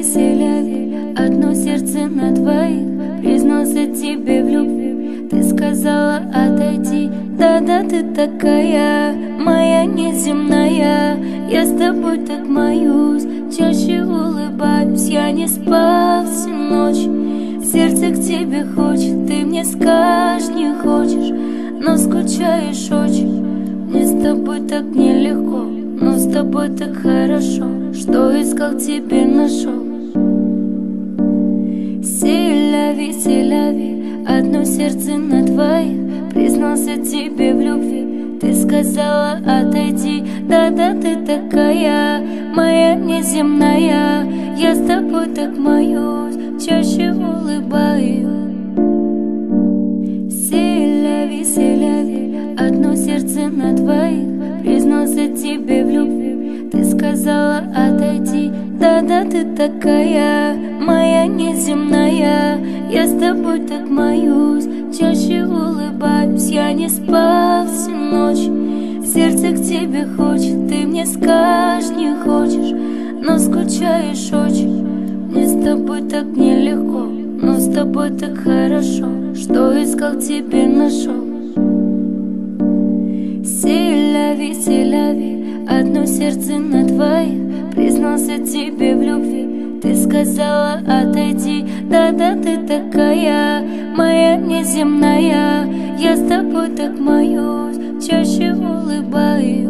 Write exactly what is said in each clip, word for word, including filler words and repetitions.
селяви, одно сердце на двоих. Признался тебе в любви, ты сказала отойти. Да-да, ты такая, моя неземная. Я с тобой так моюсь, чаще улыбаюсь. Я не спал всю ночь, сердце к тебе хочет. Ты мне скажешь, не хочешь, но скучаешь очень. Мне с тобой так нелегко, но с тобой так хорошо. Что искал, тебе нашел. Селяви, селяви, одно сердце на двоих. Признался тебе в любви, ты сказала отойди. Да-да, ты такая, моя неземная. Я с тобой так моюсь, чаще улыбаюсь. Селяви, селяви, одно сердце на двоих. Признался тебе в любви, ты сказала отойди. Да-да, ты такая, моя неземная. Я с тобой так моюсь, чаще улыбаюсь. Я не спал всю ночь, сердце к тебе хочет. Ты мне скажешь, не хочешь, но скучаешь очень. Мне с тобой так нелегко, но с тобой так хорошо. Что искал, тебе нашел. Селяви, селяви, одно сердце на двоих. Признался тебе в любви, ты сказала отойди. Да-да, ты такая, моя неземная. Я с тобой так моюсь, чаще улыбаюсь.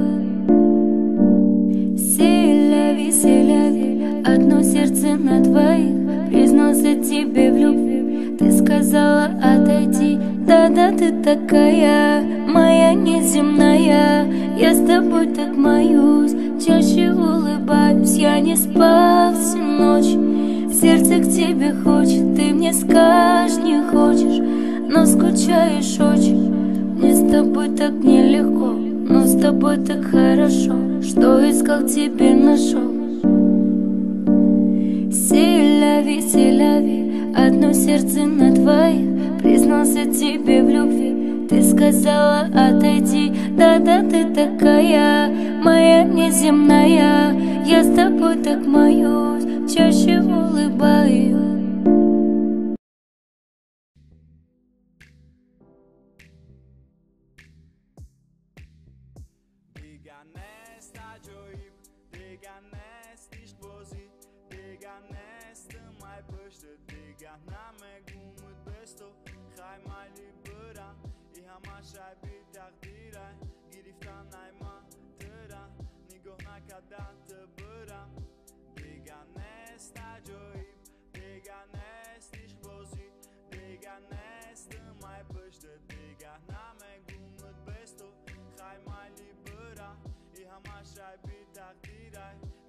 Селяви, селяви, одно сердце на двоих. Признался тебе в любви, ты сказала отойди. Да-да, ты такая, моя неземная. Я с тобой так моюсь, чаще улыбаюсь. Я не спал всю ночь, сердце к тебе хочет. Ты мне скажешь, не хочешь, но скучаешь очень. Мне с тобой так нелегко, но с тобой так хорошо. Что искал, тебе нашел. Селяви, селяви, одно сердце на двоих. Признался тебе в любви, ты сказала отойди. Да-да, ты такая, моя неземная. Я с тобой так моюсь, чаще улыбаюсь. Deganest ajoib, deganest explosiv, deganest mai păște, degana me gumut besto, khai mai libera, I ham așa bitak dira, giriftan ai ma tăra, nigo na kadată băra. Deganest ajoib, deganest explosiv, deganest mai păște, degana me gumut besto, khai mai libera. I ham așa bitak dira.